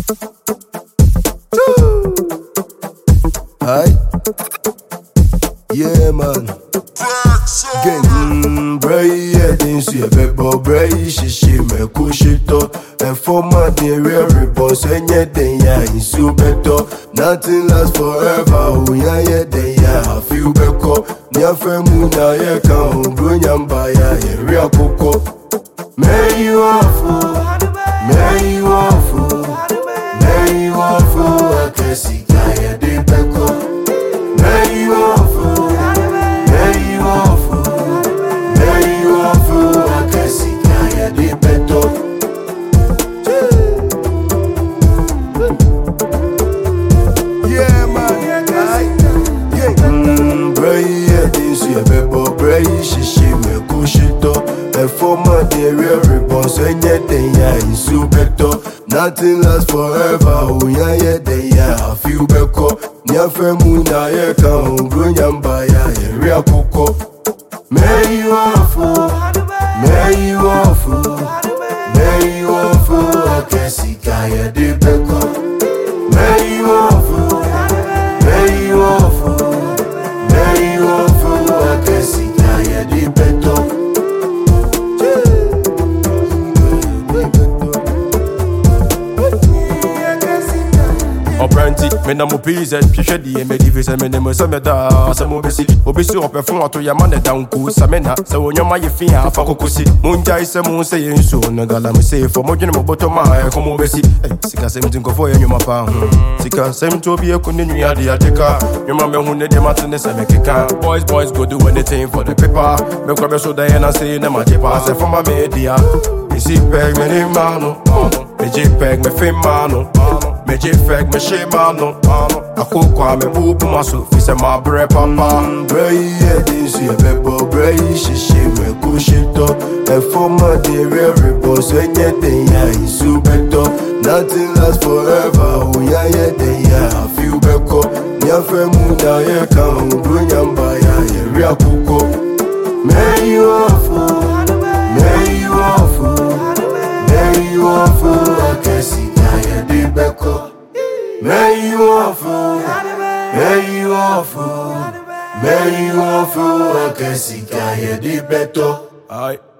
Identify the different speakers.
Speaker 1: Aye. Yeah, man. Gang, bray, yeah, didn't see a bebo, bray, she me kushito. And for my dear repose, and yet they are in super. Nothing lasts forever, oh, yeah, they are. I feel beko. Nya femuna, yeah, come, Brunyam by a real coco. May you awful, may you awful, may you awful, I can see Kaya de Beko. May you awful, may you awful, may you awful, I can see Kaya de Beto. Yeah, man, yeah, bray, yeah, this year, bebo, bray, she me kushito. And for my dear repose, and yet they are in super. Nothing lasts forever, oh yeah, they are. I feel beko. Nya femuna, yeah, come, Brunyam by a real coco. May you awful, may you awful, may you awful, I can see Kaya de Beko. May you awful, may you awful, may you awful, I can see Kaya de Beto.
Speaker 2: Opranti, me na mo pizza, she di me di visa me nemo so me da, so mo besi, obisu opefun ato ya man da nku samena, so onyo ma ye fin afa kokosi, munja ise mu se yen so na gala me say for mo dwene mo boto ma e ko mo besi, sika sem tin ko fo yen nyoma pa ho, sika sem to bi e ko ne nua de ateka, nyoma me hu ne de matene se me keka, boys go do anything for the paper, me kwa be so da yen na say na ma jepa, se for my media, isi peg me ni mano, me jpeg me fin mano. Me jfeg me shemano, ako kwa me bubu maso, fi se ma bre papa.
Speaker 1: Bray, yeah, didn't see a bebo, bray, she me kushito. And for my dear repose, and yet they are in super. Nothing lasts forever, oh yeah, they are. I feel beko. Nya femuna, yeah, come, Brunyam by a real coco. May you awful, may you awful, may you awful, I can see Kaya de Beko. May you awful, may you awful, may you awful, I can see Kaya de Beto.
Speaker 2: Aye.